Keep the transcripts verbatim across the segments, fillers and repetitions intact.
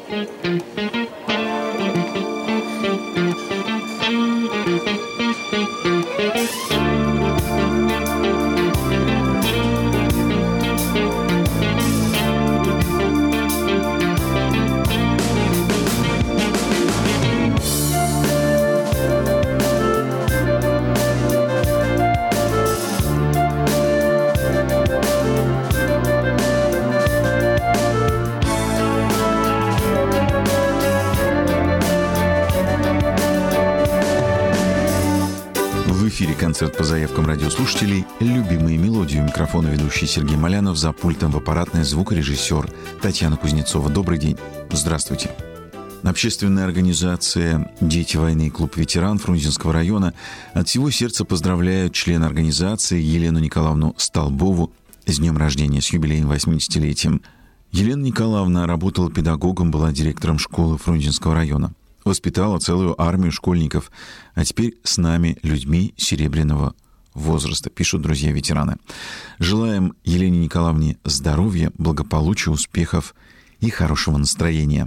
Концерт по заявкам радиослушателей, любимые мелодии. У микрофона ведущий Сергей Малянов, за пультом в аппаратной звукорежиссер Татьяна Кузнецова. Добрый день. Здравствуйте. Общественная организация «Дети войны» и клуб «Ветеран» Фрунзенского района от всего сердца поздравляют члена организации Елену Николаевну Столбову с днем рождения, с юбилеем восьмидесятилетием. Елена Николаевна работала педагогом, была директором школы Фрунзенского района. Воспитала целую армию школьников, а теперь с нами, людьми серебряного возраста, пишут друзья-ветераны. Желаем Елене Николаевне здоровья, благополучия, успехов и хорошего настроения.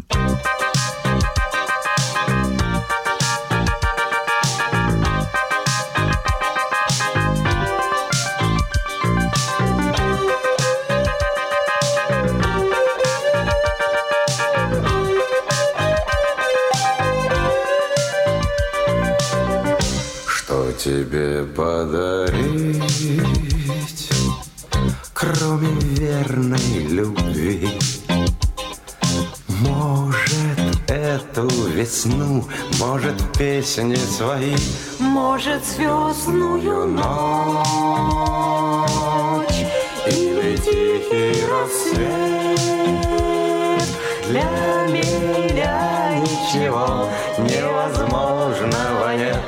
Тебе подарить, кроме верной любви? Может, эту весну, может, песни свои, может, звездную ночь или тихий рассвет. Для меня ничего невозможного нет.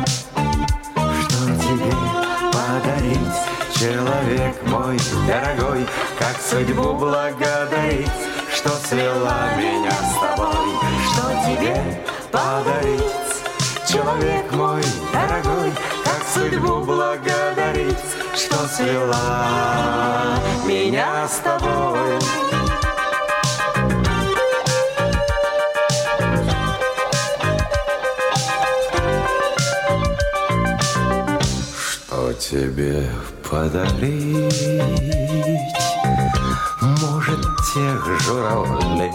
Человек мой дорогой, как судьбу благодарить, что свела меня с тобой. Что тебе подарить? Человек мой дорогой, как судьбу благодарить, что свела меня с тобой. Что тебе подарить? Может, тех журавлей,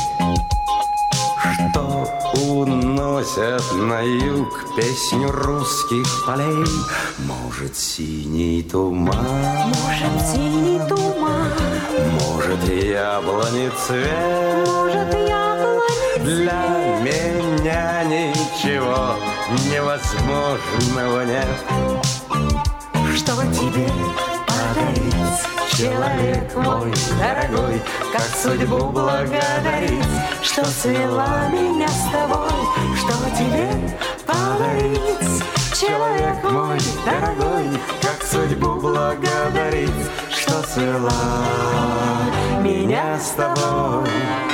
что уносят на юг песню русских полей. Может, синий туман, может, синий туман, может, яблони цвет, может, яблони цвет. Для меня ничего невозможного нет. Что тебе подарить, человек мой дорогой, как судьбу благодарить, что свела меня с тобой. Что тебе подарить, человек мой дорогой, как судьбу благодарить, что свела меня с тобой.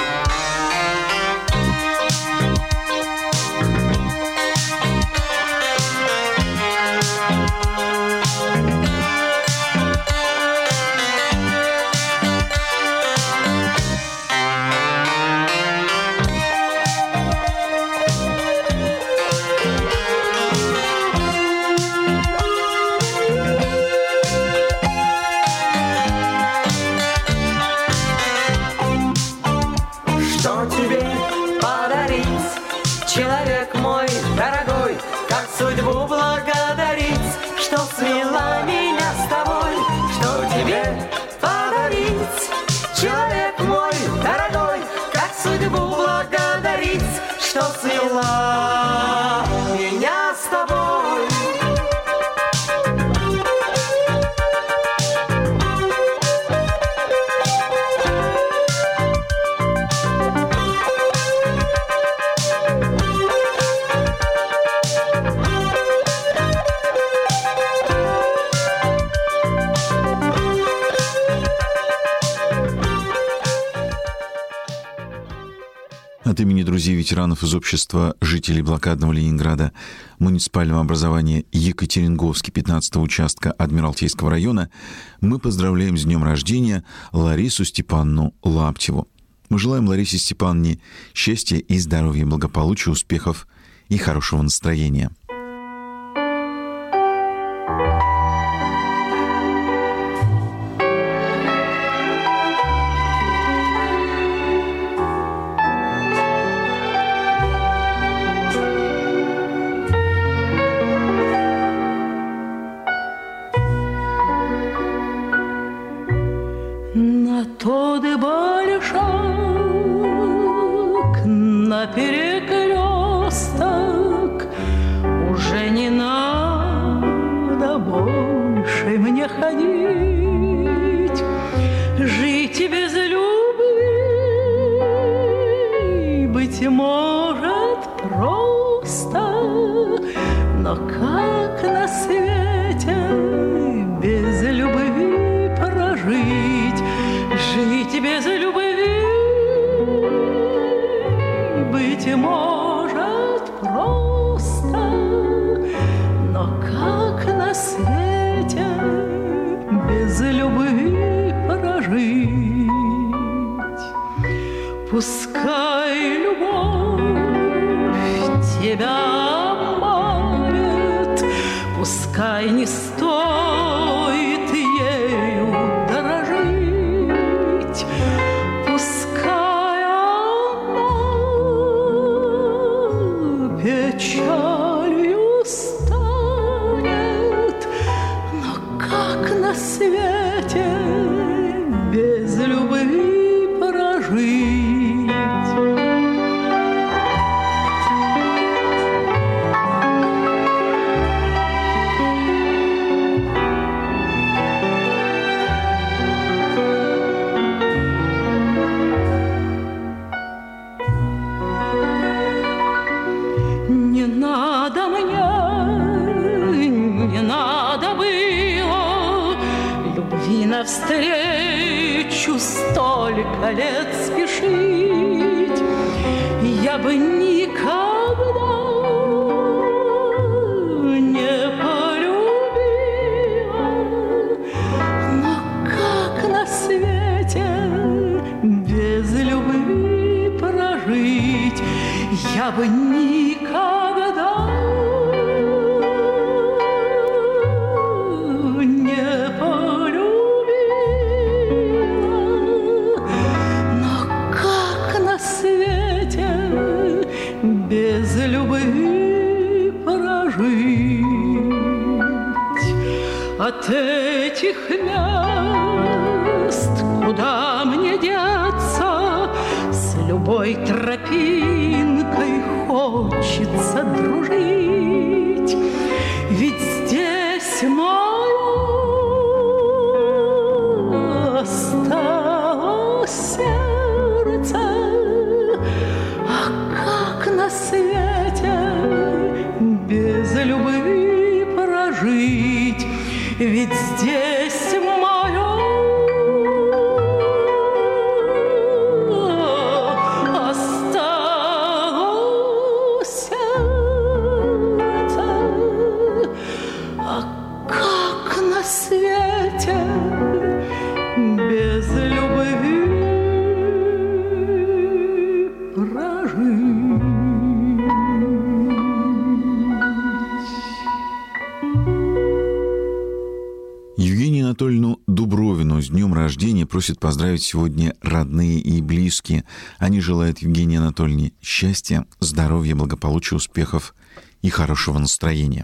человек мой дорогой, как судьбу благодарить, что свела меня с тобой, что тебе подарить. Человек мой дорогой, как судьбу благодарить, что свела меня с тобой. От имени друзей-ветеранов из общества жителей блокадного Ленинграда муниципального образования Екатеринговский пятнадцатого участка Адмиралтейского района мы поздравляем с днем рождения Ларису Степановну Лаптеву. Мы желаем Ларисе Степановне счастья и здоровья, благополучия, успехов и хорошего настроения. На тот большак, на перекресток уже не надо больше мне ходить, жить без любви, быть может, просто, но как на свете без любви прожить? Жить без любви, быть может, просто, но как на свете без любви прожить? Пускай любовь тебя обманет, пускай не стоит ею дорожить, пускай она печалью станет, но как на свете без любви прожить? Не надо мне, не надо было любви навстречу столько лет спешить. Я бы никогда не полюбила, но как на свете без любви прожить? Я бы никогда не полюбила, но как на свете без любви прожить? От этих мест куда мне деться? С любой тропинкой хочется дружить, ведь здесь мое осталось сердце. А как на свете без любви прожить? Ведь здесь мое без любви прожить. Евгению Анатольевну Дубровину с днем рождения просят поздравить сегодня родные и близкие. Они желают Евгении Анатольевне счастья, здоровья, благополучия, успехов и хорошего настроения.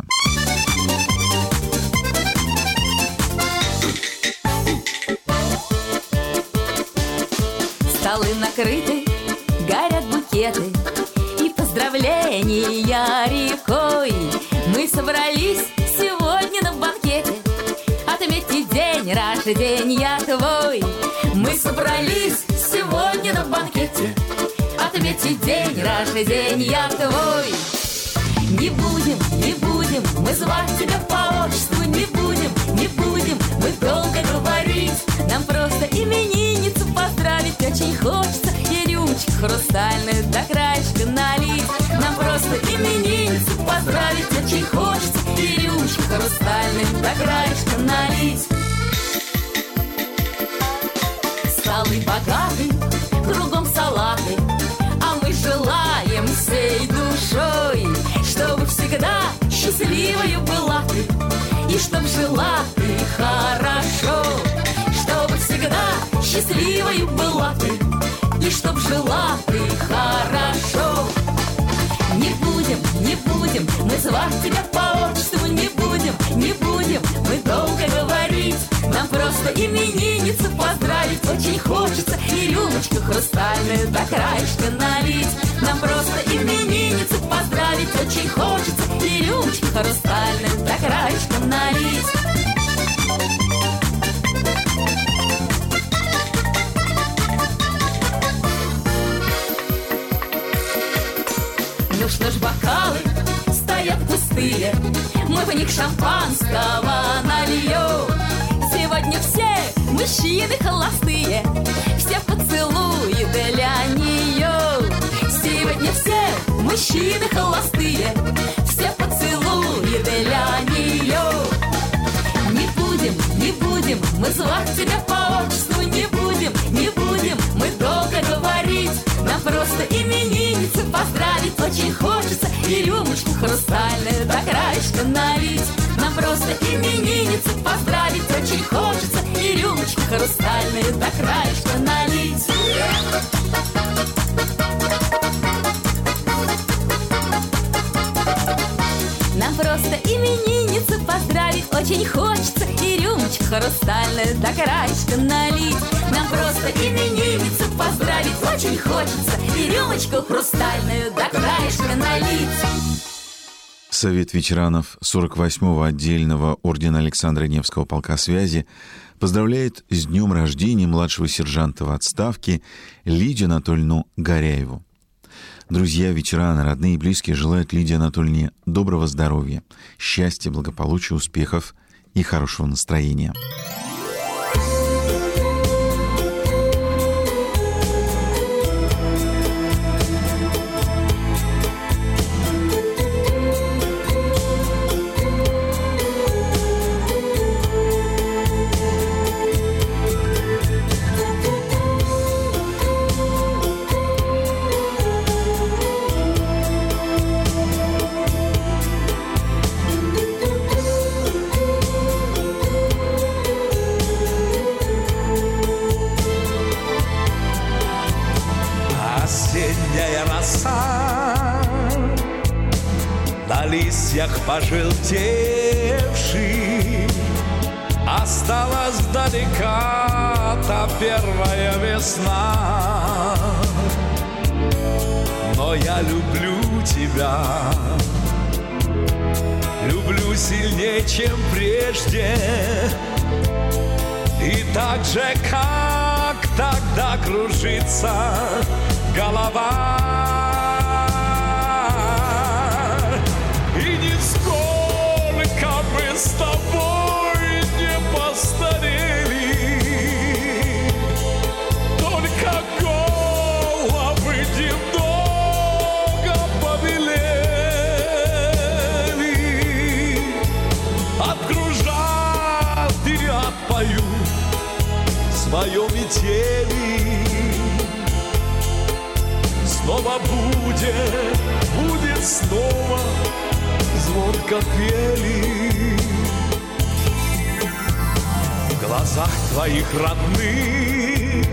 Столы накрыты, горят букеты, и поздравления рекой. Мы собрались сегодня на банкете отметить день рождения твой. Мы собрались сегодня на банкете отметить день рождения твой. Не будем, не будем мы звать тебя по отчеству, не будем, не будем мы долго говорить. Нам просто именинницу поздравить очень хочется, и рюмочек хрустальных до краешка налить. Нам просто именинницу поздравить очень хочется, и рюмочек хрустальных до краешка налить. Столы богаты, кругом собраны И чтоб жила ты хорошо, чтобы всегда счастливой была ты. И чтоб жила ты хорошо. Не будем, не будем мы звать тебя по отчеству, не будем, не будем мы долго говорить. Нам просто именинницу поздравить очень хочется и рюмочку хрустальную до краешка налить. Нам просто именинницу поздравить очень хочется и рюмочку хрустальную до краешка налить. Ну что ж, бокалы стоят пустые, мы в них шампанского нальем. Сегодня все мужчины холостые, все поцелуи для нее. Сегодня все мужчины холостые, все поцелуи для нее. Не будем, не будем мы звать тебя по отчеству, не будем, не будем мы долго говорить. Нам просто именинницу поздравить очень хочется и рюмочку хрустальную до краешка налить. Нам просто именинницу поздравить очень хочется и рюмочку хрустальную до краешка налить. Нам просто именинницу поздравить очень хочется и рюмочку хрустальную до краешка налить. Нам просто именинницу поздравить очень хочется и рюмочку хрустальную до краешка налить. Совет ветеранов сорок восьмого отдельного ордена Александра Невского полка связи поздравляет с днем рождения младшего сержанта в отставке Лидию Анатольевну Горяеву. Друзья, ветераны, родные и близкие желают Лидии Анатольевне доброго здоровья, счастья, благополучия, успехов и хорошего настроения. На листьях пожелтевший осталась далека та первая весна. Но я люблю тебя, люблю сильнее, чем прежде. И так же, как тогда кружится голова. С тобой не постарели, только головы немного побелели. Откружат и отпою свое метели. Снова будет, будет снова звонко пели. В глазах твоих родных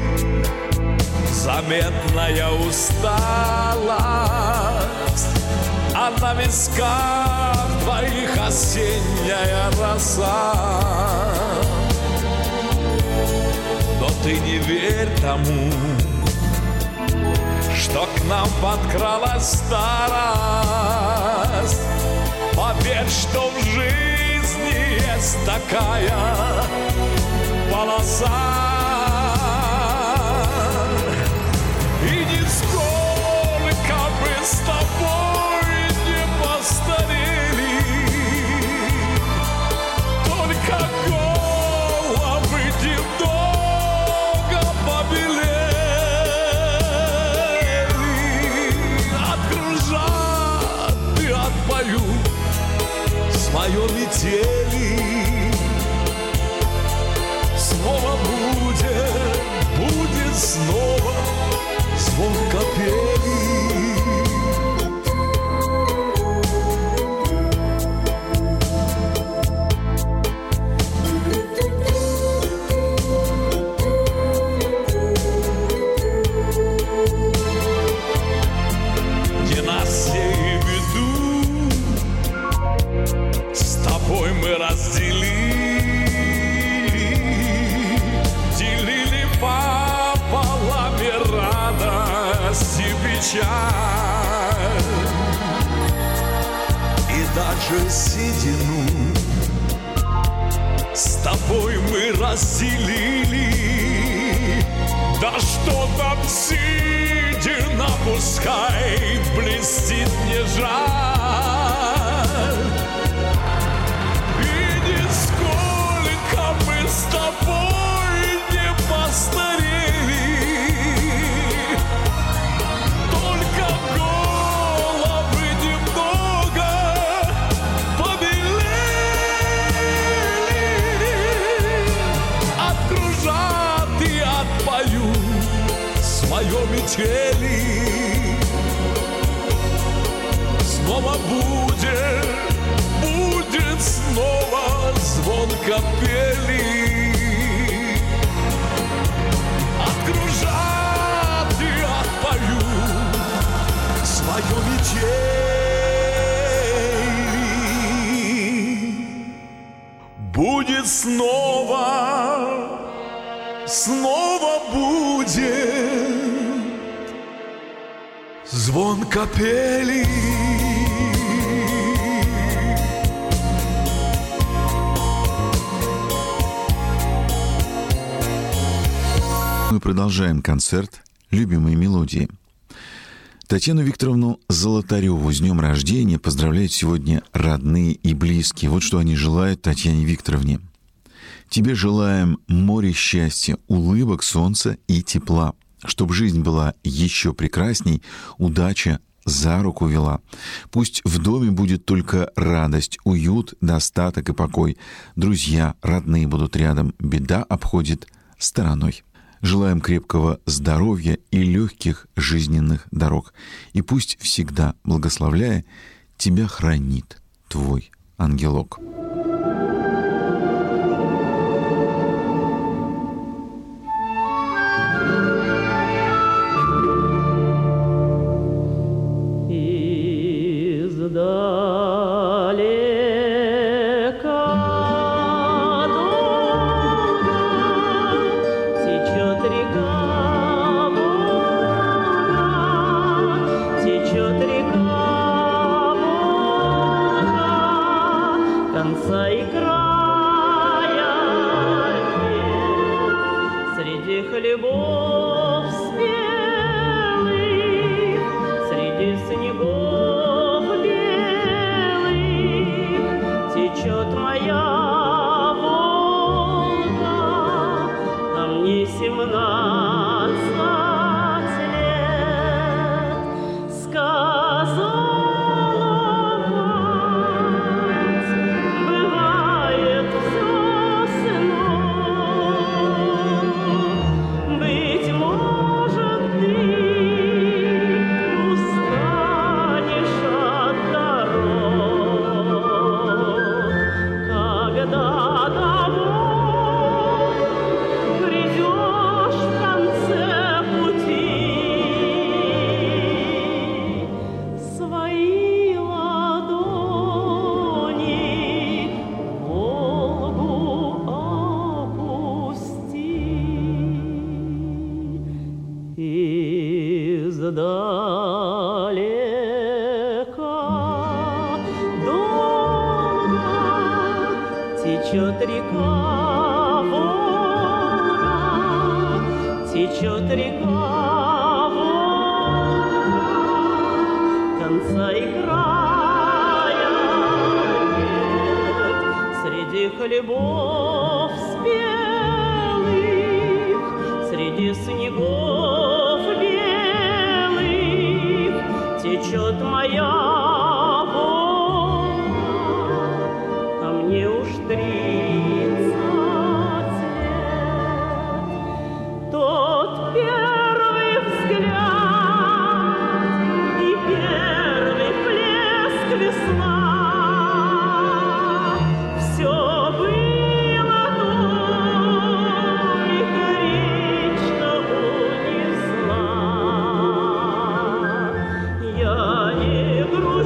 заметная усталость, а на висках твоих осенняя роса. Но ты не верь тому, что к нам подкралась старость. Поверь, что в жизни есть такая полоса. И нисколько бы с тобой не постарели, только головы немного побелели. Откружат и отпою свое метели. Снова будет, будет снова звонко пели. печаль. И даже седину с тобой мы разделили. Да что там седина, пускай блестит, не жаль. И нисколько мы с тобой не постарели, только головы немного побелели. Откружат и отпоют свое метели. Снова будет, будет снова звон капели. Откружат и отпоют свое метели. Будет снова, снова будет звон капели. Мы продолжаем концерт «Любимые мелодии». Татьяну Викторовну Золотареву с днем рождения поздравляют сегодня родные и близкие. Вот что они желают Татьяне Викторовне. Тебе желаем море счастья, улыбок, солнца и тепла. Чтоб жизнь была еще прекрасней, удача за руку вела. Пусть в доме будет только радость, уют, достаток и покой. Друзья, родные будут рядом, беда обходит стороной. Желаем крепкого здоровья и легких жизненных дорог. И пусть всегда, благословляя, тебя хранит твой ангелок. Течет река Волга, течет река Волга, конца и края нет. Среди хлебов спелых, среди снегов белых течет моя тридцать лет. Тот первый взгляд и первый плеск весна, все было только речка унесла. Я не грустила.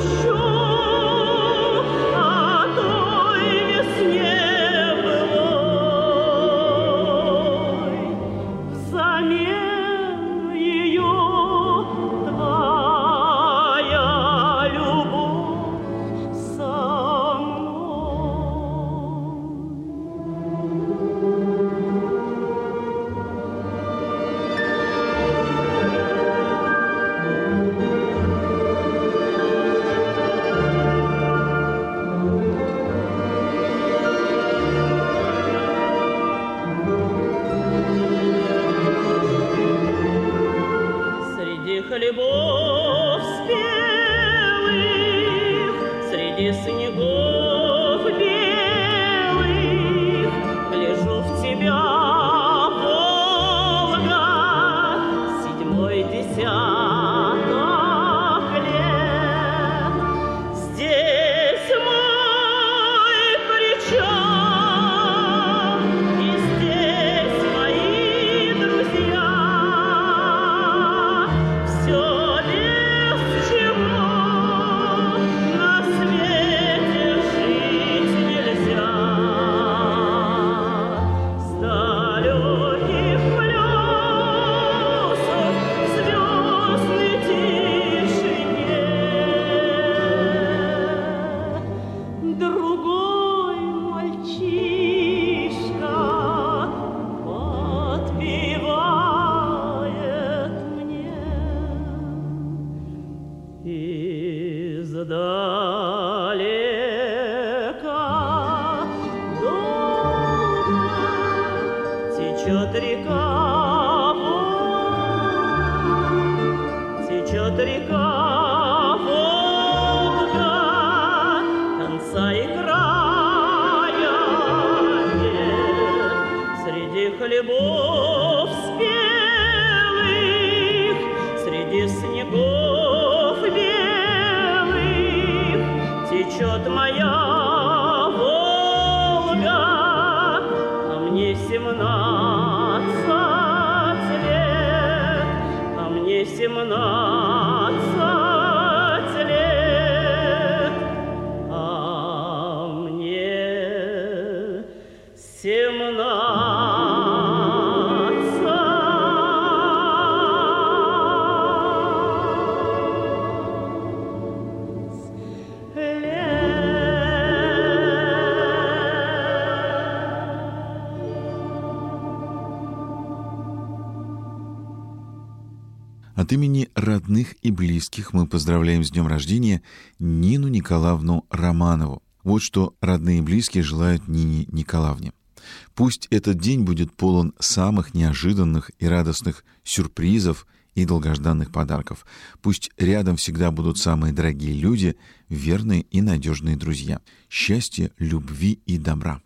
Издалека долго течет река, течет река Волга, конца и края нет. Среди хлебов спелых, среди снегов белых течет моя Волга, а мне семнадцать лет, а мне семнадцать лет, а мне семнадцать лет. От имени родных и близких мы поздравляем с днем рождения Нину Николаевну Романову. Вот что родные и близкие желают Нине Николаевне. Пусть этот день будет полон самых неожиданных и радостных сюрпризов и долгожданных подарков. Пусть рядом всегда будут самые дорогие люди, верные и надежные друзья. Счастья, любви и добра.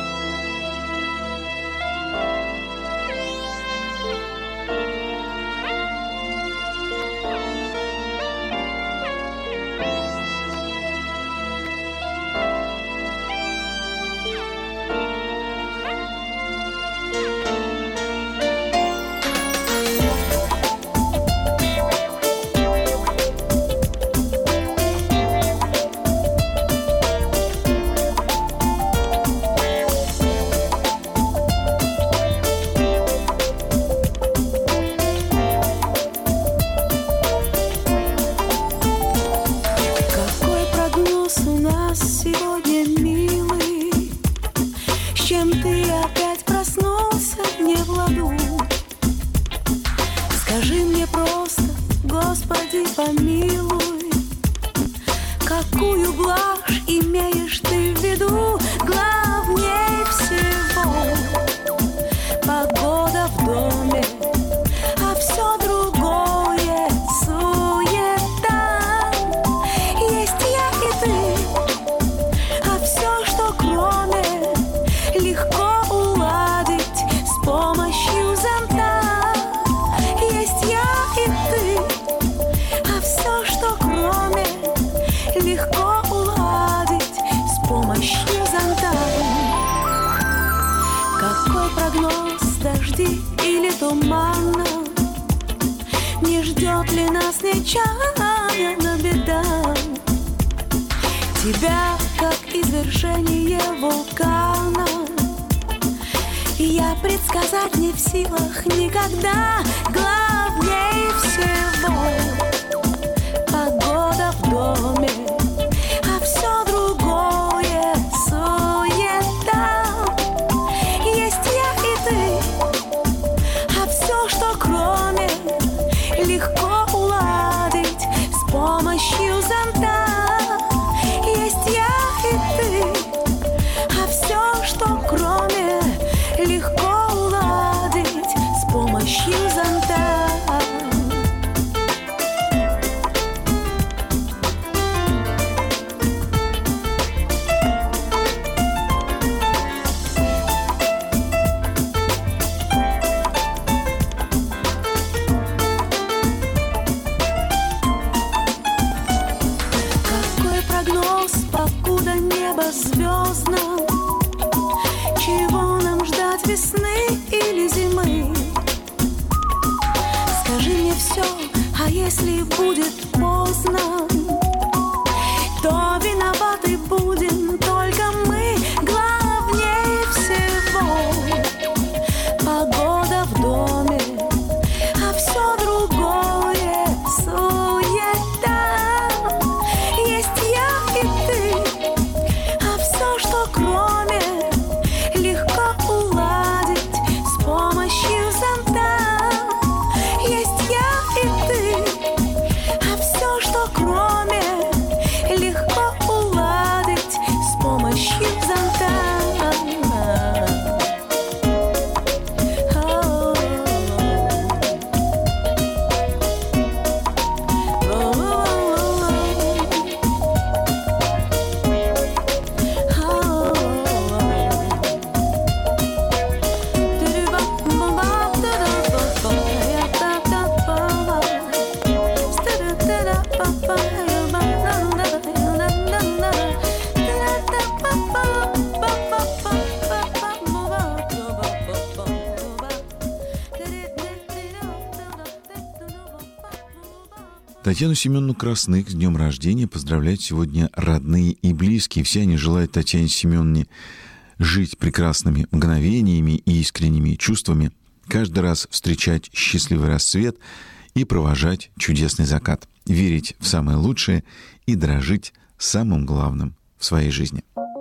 Помилуй, какую блажь имеешь ты в виду? Главней всего погода в доме, а все другое суета. Есть я и ты, а все, что кроме, легко уладить с помощью зонта. Есть я и ты, все, что кроме, легко уладить с помощью зонта. Какой прогноз, дожди или тумана? Не ждет ли нас нечаянно беда? Тебя, как извержение вулкана, я предсказать не в силах никогда. Главней всего погода в доме, а все другое суета. Есть я и ты, а все, что кроме, легко уладить с помощью зонта. Есть я и ты, а все, что кроме, легко уладить с помощью зонта. Звездно, чего нам ждать, весны или зимы? Скажи мне все, а если будет поздно, то виноваты будем только мы. Главней всего погода в доме, а все другое суета. Есть я и ты, что кроме, легко уладить с помощью зонта. Есть я и ты, а кроме легко уладить с помощью зонта. Татьяну Семеновну Красных с днем рождения поздравляют сегодня родные и близкие. Все они желают Татьяне Семеновне жить прекрасными мгновениями и искренними чувствами, каждый раз встречать счастливый расцвет и провожать чудесный закат, верить в самое лучшее и дорожить самым главным в своей жизни.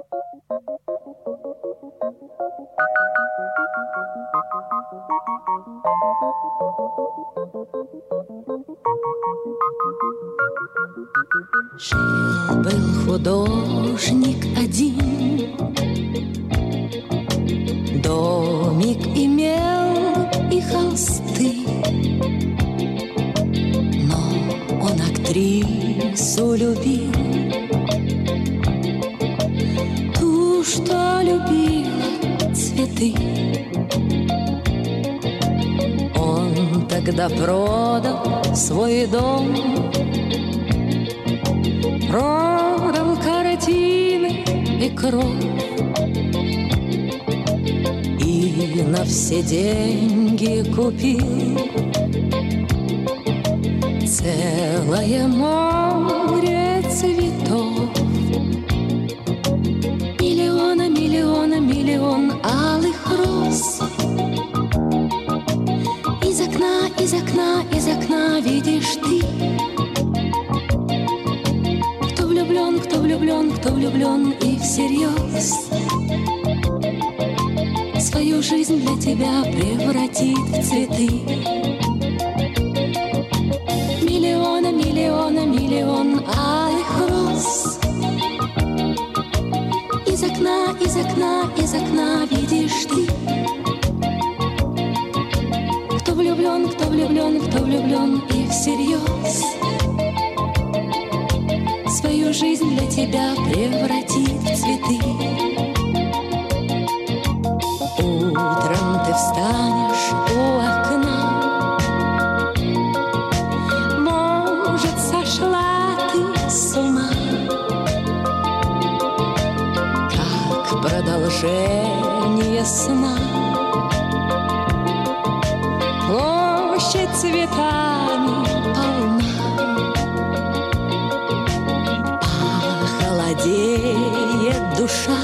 Жил-был художник один, домик имел и холсты, но он актрису любил, ту, что любила цветы. Он тогда продал свой дом, продал картины и кровь, и на все деньги купил целое море цветов. Миллиона, миллиона, миллион алых роз. Из окна, из окна, из окна видишь ты. Кто влюблен, кто влюблен, кто влюблен и всерьез свою жизнь для тебя превратит в цветы. Миллиона, миллиона, миллион алых роз. Из окна, из окна, из окна видишь ты. Кто влюблен, кто влюблен, кто влюблен и всерьез свою жизнь для тебя превратит в цветы. Утром ты встанешь у окна, может, сошла ты с ума, как продолжение сна. Площадь цветами полна, похолодеет душа.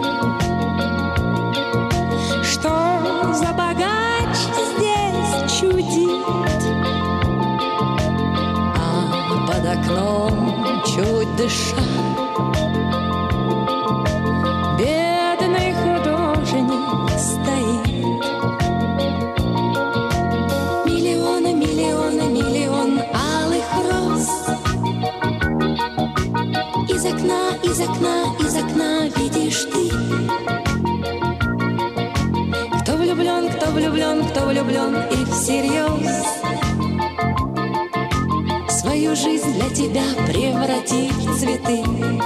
Что за богач здесь чудит, а под окном чуть дыша бедный художник стоит. Миллиона, миллиона, миллион алых роз. Из окна, из окна, из окна видишь ты. Кто влюблен, кто влюблен, кто влюблен и всерьез свою жизнь для тебя превратит в цветы.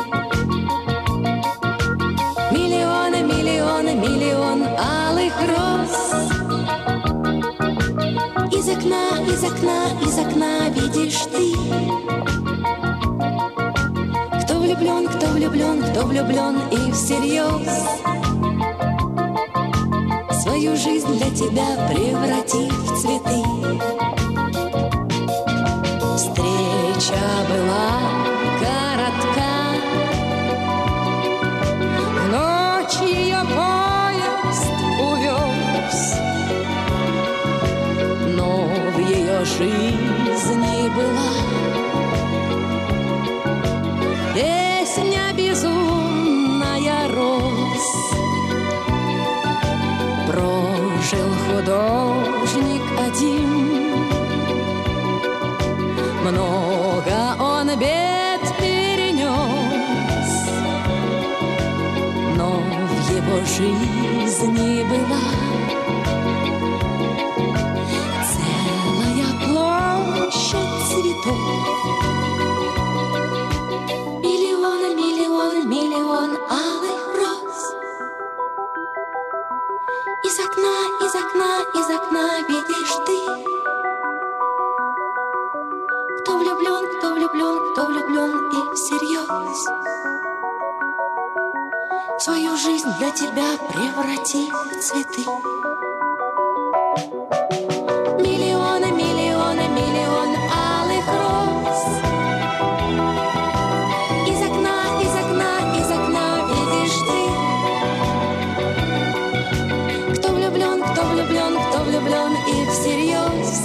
Миллионы, миллионы, миллион алых роз. Из окна, из окна, из окна видишь ты. Кто влюблен, кто влюблен, кто влюблен и всерьез свою жизнь для тебя превратит в цветы. Встреча была коротка, в ночь ее поезд увез, но в ее жизни была песня безумная роз. Прожил художник один, много он без его жизни была целая площадь цветов. Миллион, миллион, миллион алых роз. Из окна, из окна, из окна видишь ты. Кто влюблен, кто влюблен, кто влюблен и всерьез свою жизнь для тебя преврати в цветы. Миллионы, миллионы, миллион алых роз. Из окна, из окна, из окна видишь ты. Кто влюблен, кто влюблен, кто влюблен и всерьез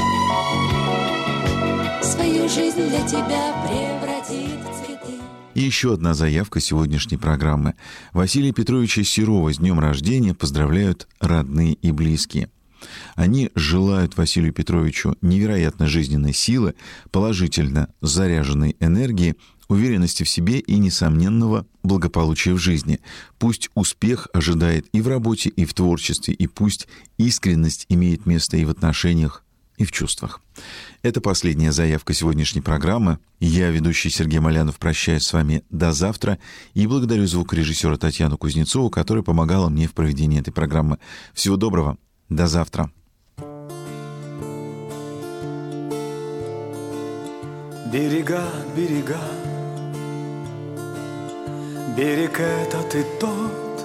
свою жизнь для тебя превратит в цветы. И еще одна заявка сегодняшней программы. Василия Петровича Серова с днем рождения поздравляют родные и близкие. Они желают Василию Петровичу невероятной жизненной силы, положительно заряженной энергии, уверенности в себе и несомненного благополучия в жизни. Пусть успех ожидает и в работе, и в творчестве, и пусть искренность имеет место и в отношениях, и в чувствах. Это последняя заявка сегодняшней программы. Я, ведущий Сергей Малянов, прощаюсь с вами до завтра и благодарю звукорежиссера Татьяну Кузнецову, которая помогала мне в проведении этой программы. Всего доброго. До завтра. Берега, берега, берег этот и тот,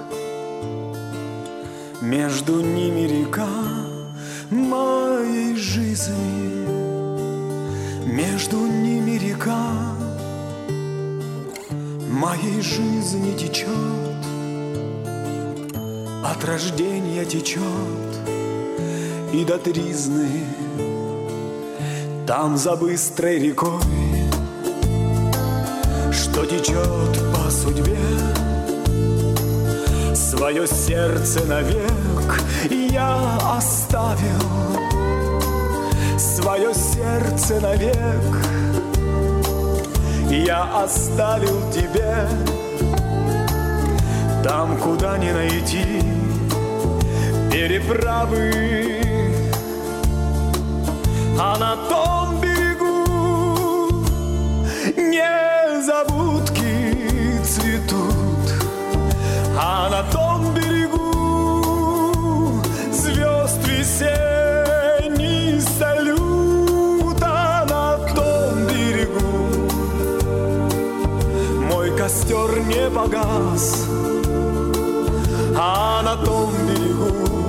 между ними река моей жизни, между ними река моей жизни течет, от рождения течет и до тризны, там за быстрой рекой, что течет по судьбе, свое сердце навек я оставил, свое сердце навек я оставил тебе, там, куда не найти переправы, а на том берегу незабудки цветут, а на том берегу звезд весенний салют, а на том берегу мой костер не погас, а на том берегу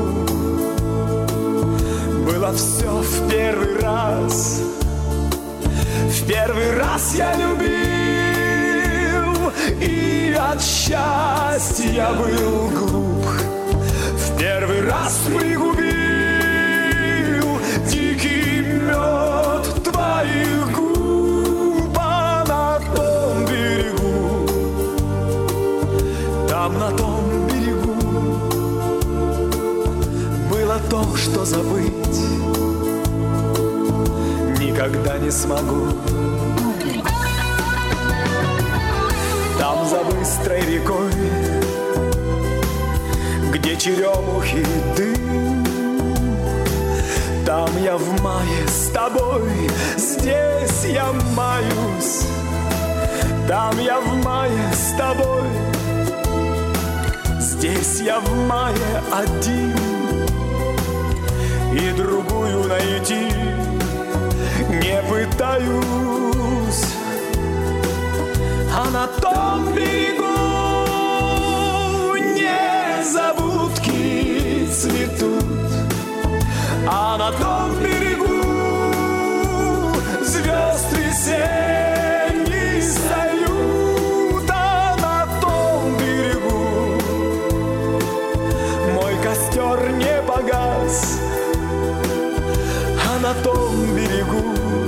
было все в первый раз. В первый раз я любил и от счастья был глуп. В первый раз пригубил дикий мед твоих губ, а на том берегу, там на том берегу было то, что забыть никогда не смогу. Там за быстрой рекой, где черемухи дым, там я в мае с тобой, здесь я маюсь. Там я в мае с тобой, здесь я в мае один, и другую найти не пытаюсь, а на том берегу незабудки цветут, а на том берегу звезд весенний салют, а на том берегу мой костер не погас, а на том берегу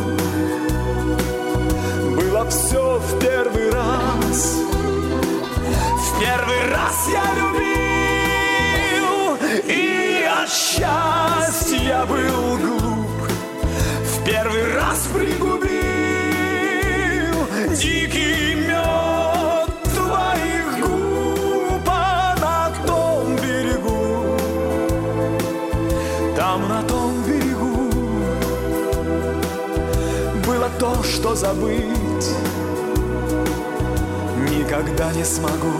было все в первый раз. В первый раз я любил и от счастья был глуп. В первый раз пригубил дикий мед твоих губ, а на что забыть никогда не смогу.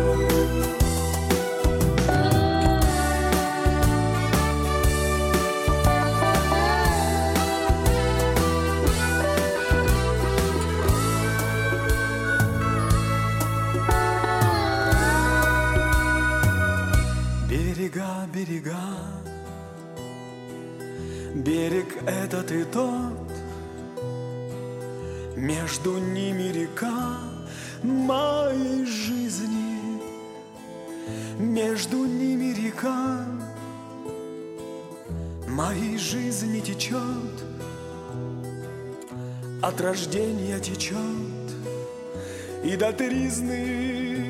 Берега, берега, берег этот и тот, между ними река моей жизни, между ними река моей жизни течет, от рождения течет и до тризны